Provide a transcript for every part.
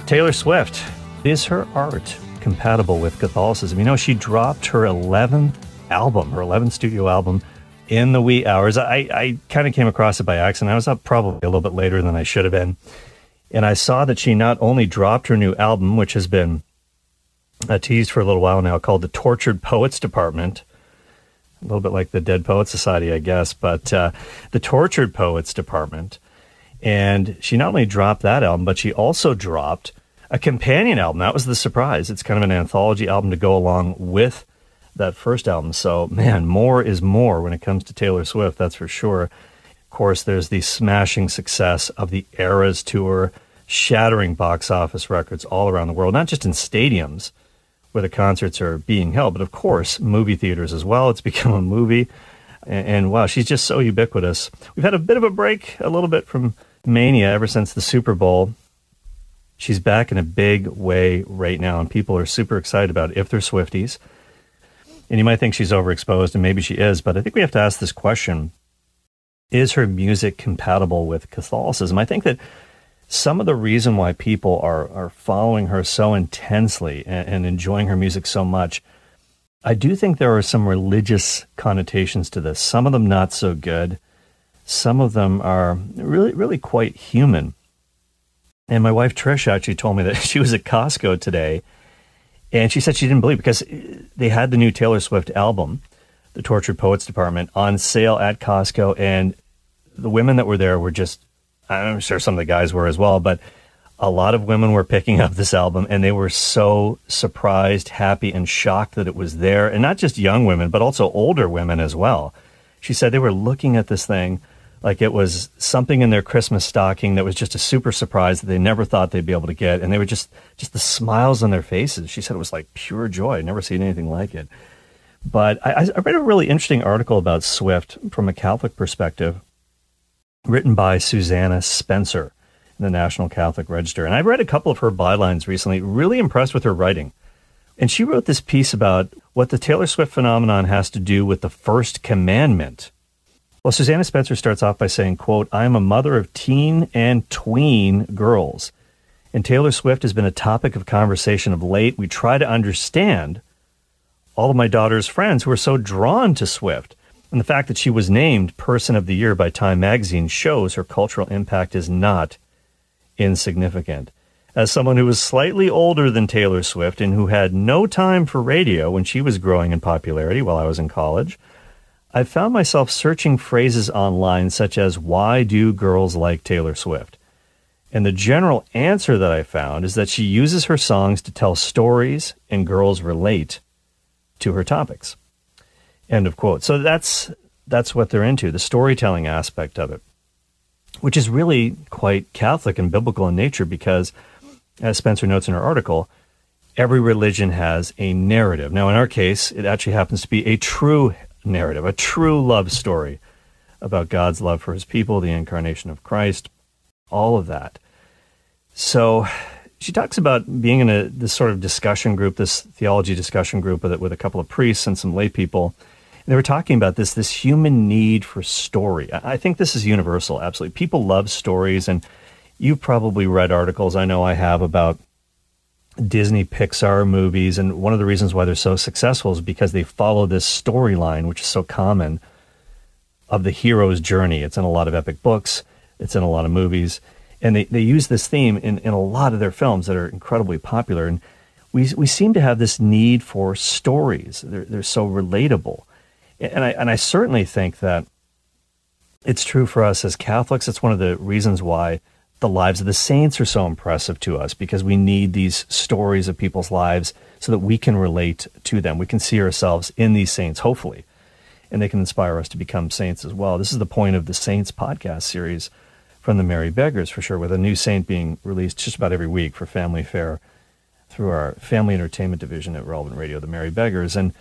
Taylor Swift, is her art compatible with Catholicism? You know, she dropped her 11th album, her 11th studio album, in the wee hours. I kind of came across it by accident. I was up probably a little bit later than I should have been. And I saw that she not only dropped her new album, which has been teased for a little while now, called The Tortured Poets Department. A little bit like the Dead Poets Society, I guess, but The Tortured Poets Department. And she not only dropped that album, but she also dropped a companion album. That was the surprise. It's kind of an anthology album to go along with that first album. So, man, more is more when it comes to Taylor Swift, that's for sure. Of course, there's the smashing success of the Eras Tour, shattering box office records all around the world, not just in stadiums where the concerts are being held, but of course, movie theaters as well. It's become a movie. And wow, she's just so ubiquitous. We've had a bit of a break, a little bit from Mania ever since the Super Bowl. She's back in a big way right now, and people are super excited about it if they're Swifties. And you might think she's overexposed, and maybe she is, but I think we have to ask this question. Is her music compatible with Catholicism? I think that some of the reason why people are following her so intensely and enjoying her music so much, I do think there are some religious connotations to this. Some of them not so good. Some of them are really, really quite human. And my wife Trish actually told me that she was at Costco today, and she said she didn't believe, because they had the new Taylor Swift album, The Tortured Poets Department, on sale at Costco, and the women that were there were just, I'm sure some of the guys were as well, but a lot of women were picking up this album, and they were so surprised, happy, and shocked that it was there. And not just young women, but also older women as well. She said they were looking at this thing like it was something in their Christmas stocking that was just a super surprise that they never thought they'd be able to get. And they were just the smiles on their faces. She said it was like pure joy. I'd never seen anything like it. But I read a really interesting article about Swift from a Catholic perspective, written by Susanna Spencer in the National Catholic Register. And I read a couple of her bylines recently, really impressed with her writing. And she wrote this piece about what the Taylor Swift phenomenon has to do with the first commandment. Well, Susanna Spencer starts off by saying, quote, "I am a mother of teen and tween girls, and Taylor Swift has been a topic of conversation of late. We try to understand all of my daughter's friends who are so drawn to Swift. And the fact that she was named Person of the Year by Time magazine shows her cultural impact is not insignificant. As someone who was slightly older than Taylor Swift and who had no time for radio when she was growing in popularity while I was in college, I found myself searching phrases online such as, why do girls like Taylor Swift? And the general answer that I found is that she uses her songs to tell stories and girls relate to her topics." End of quote. So that's what they're into, the storytelling aspect of it, which is really quite Catholic and biblical in nature because, as Spencer notes in her article, every religion has a narrative. Now, in our case, it actually happens to be a true narrative, a true love story about God's love for his people, the incarnation of Christ, all of that. So she talks about being in this sort of discussion group, this theology discussion group with a couple of priests and some lay people. And they were talking about this human need for story. I think this is universal, absolutely. People love stories, and you've probably read articles, I know I have, about Disney Pixar movies, and one of the reasons why they're so successful is because they follow this storyline, which is so common, of the hero's journey. It's in a lot of epic books, it's in a lot of movies, and they use this theme in a lot of their films that are incredibly popular. And we seem to have this need for stories. They're so relatable. And I certainly think that it's true for us as Catholics. It's one of the reasons why the lives of the saints are so impressive to us, because we need these stories of people's lives so that we can relate to them. We can see ourselves in these saints, hopefully, and they can inspire us to become saints as well. This is the point of the Saints podcast series from the Merry Beggars, for sure, with a new saint being released just about every week for Family Fare through our family entertainment division at Relevant Radio, the Merry Beggars. And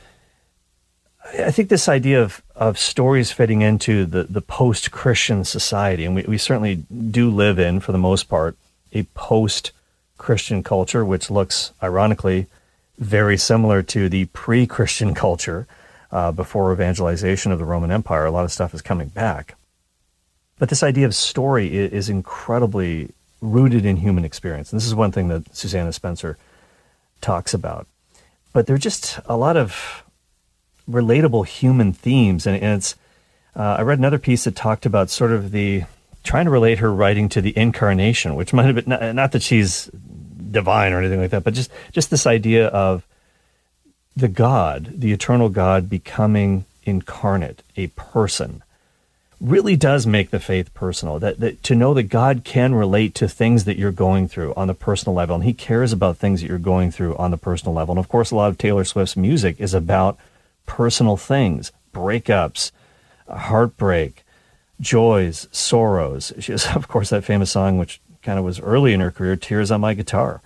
I think this idea of stories fitting into the post-Christian society, and we certainly do live in, for the most part, a post-Christian culture, which looks, ironically, very similar to the pre-Christian culture before evangelization of the Roman Empire. A lot of stuff is coming back. But this idea of story is incredibly rooted in human experience. And this is one thing that Susanna Spencer talks about. But there are just a lot of relatable human themes. And it's, I read another piece that talked about sort of trying to relate her writing to the incarnation, which might have been, not that she's divine or anything like that, but just this idea of the God, the eternal God becoming incarnate, a person, really does make the faith personal. That to know that God can relate to things that you're going through on the personal level, and he cares about things that you're going through on the personal level. And of course, a lot of Taylor Swift's music is about personal things, breakups, heartbreak, joys, sorrows. She has, of course, that famous song, which kind of was early in her career, Tears on My Guitar,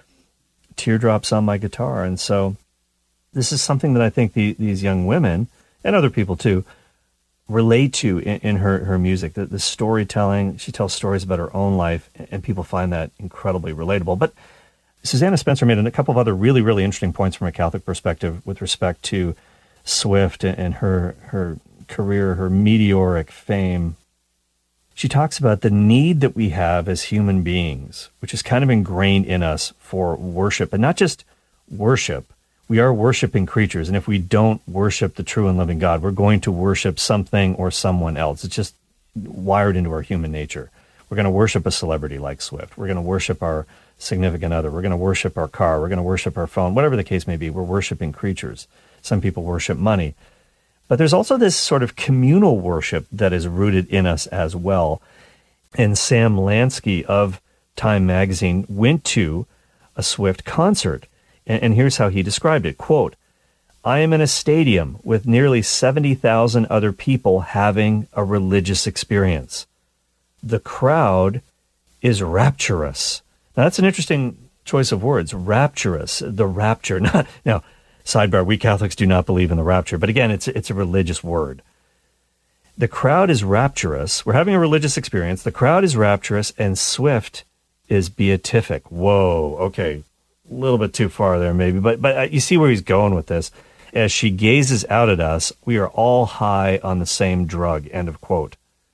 Teardrops on My Guitar. And so this is something that I think these young women, and other people too, relate to in her music. The storytelling, she tells stories about her own life, and people find that incredibly relatable. But Susanna Spencer made a couple of other really, really interesting points from a Catholic perspective with respect to Swift and her career, her meteoric fame. She talks about the need that we have as human beings, which is kind of ingrained in us for worship, and not just worship. We are worshiping creatures, and if we don't worship the true and living God, we're going to worship something or someone else. It's just wired into our human nature. We're going to worship a celebrity like Swift. We're going to worship our significant other. We're going to worship our car. We're going to worship our phone. Whatever the case may be, we're worshiping creatures. Some people worship money. But there's also this sort of communal worship that is rooted in us as well. And Sam Lansky of Time magazine went to a Swift concert. And here's how he described it. Quote, "I am in a stadium with nearly 70,000 other people having a religious experience. The crowd is rapturous." Now, that's an interesting choice of words, rapturous, the rapture. Now, sidebar, we Catholics do not believe in the rapture, but again, it's a religious word. The crowd is rapturous. We're having a religious experience. The crowd is rapturous, and Swift is beatific. Whoa, okay. A little bit too far there maybe, but you see where he's going with this. As she gazes out at us, we are all high on the same drug, end of quote.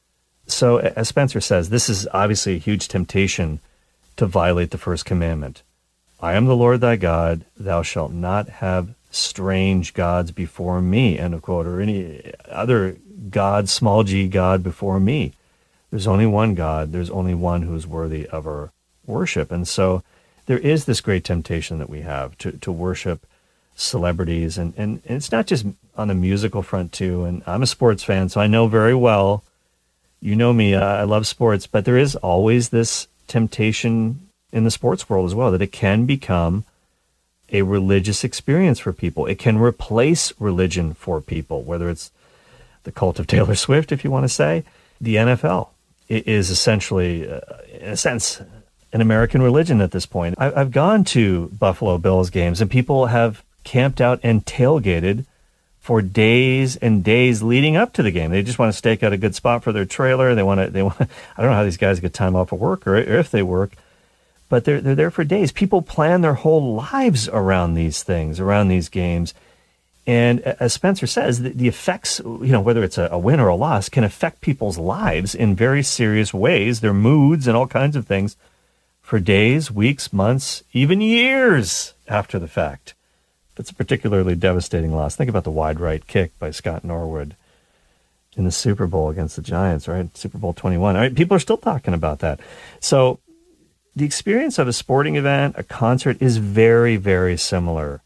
So as Spencer says, this is obviously a huge temptation to violate the first commandment. I am the Lord thy God, thou shalt not have strange gods before me, end of quote, or any other God, small g God before me. There's only one God, there's only one who's worthy of our worship. And so there is this great temptation that we have to worship celebrities, and it's not just on the musical front too. And I'm a sports fan, so I know very well, you know me, I love sports, but there is always this temptation in the sports world as well, that it can become a religious experience for people. It can replace religion for people, whether it's the cult of Taylor Swift, if you want to say. The NFL is essentially, in a sense, an American religion at this point. I've gone to Buffalo Bills games, and people have camped out and tailgated for days and days leading up to the game. They just want to stake out a good spot for their trailer. They want. I don't know how these guys get time off of work, or if they work, but they're there for days. People plan their whole lives around these things, around these games. And as Spencer says, the effects, whether it's a win or a loss, can affect people's lives in very serious ways, their moods and all kinds of things, for days, weeks, months, even years after the fact. It's a particularly devastating loss. Think about the wide right kick by Scott Norwood in the Super Bowl against the Giants, right? Super Bowl 21. All right, people are still talking about that. So the experience of a sporting event, a concert, is very, very similar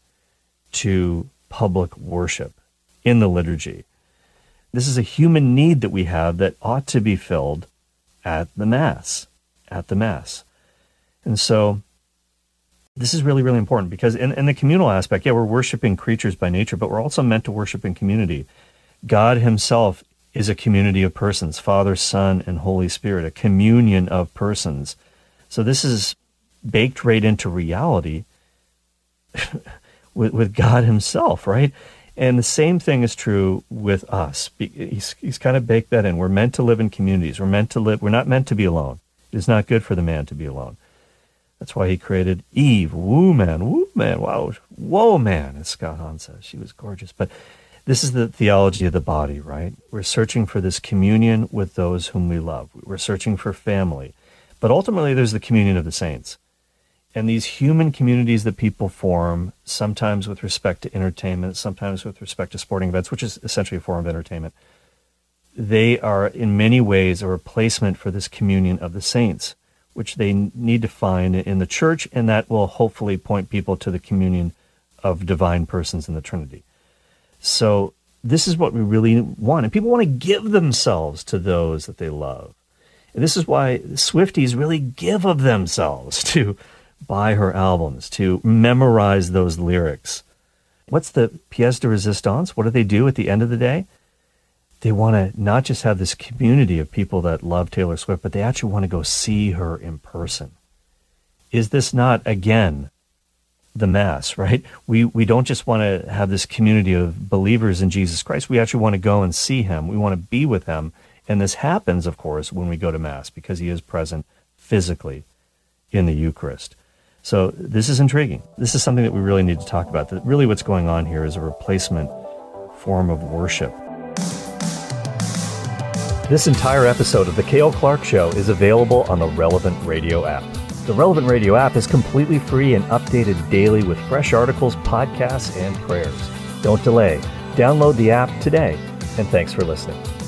to public worship in the liturgy. This is a human need that we have that ought to be filled at the Mass, And so this is really, really important, because in the communal aspect, we're worshiping creatures by nature, but we're also meant to worship in community. God himself is a community of persons, Father, Son, and Holy Spirit, a communion of persons. So this is baked right into reality with God himself, right? And the same thing is true with us. He's kind of baked that in. We're meant to live in communities. We're not meant to be alone. It is not good for the man to be alone. That's why he created Eve, woo man, wow, whoa man, as Scott Hahn says. She was gorgeous. But this is the theology of the body, right? We're searching for this communion with those whom we love. We're searching for family. But ultimately, there's the communion of the saints. And these human communities that people form, sometimes with respect to entertainment, sometimes with respect to sporting events, which is essentially a form of entertainment, they are in many ways a replacement for this communion of the saints, which they need to find in the church, and that will hopefully point people to the communion of divine persons in the Trinity. So this is what we really want. And people want to give themselves to those that they love. And this is why Swifties really give of themselves to buy her albums, to memorize those lyrics. What's the pièce de résistance? What do they do at the end of the day? They want to not just have this community of people that love Taylor Swift, but they actually want to go see her in person. Is this not, again, the Mass, right? We don't just want to have this community of believers in Jesus Christ. We actually want to go and see him. We want to be with him. And this happens, of course, when we go to Mass, because he is present physically in the Eucharist. So this is intriguing. This is something that we really need to talk about. That really what's going on here is a replacement form of worship. This entire episode of The Cale Clark Show is available on the Relevant Radio app. The Relevant Radio app is completely free and updated daily with fresh articles, podcasts, and prayers. Don't delay. Download the app today, and thanks for listening.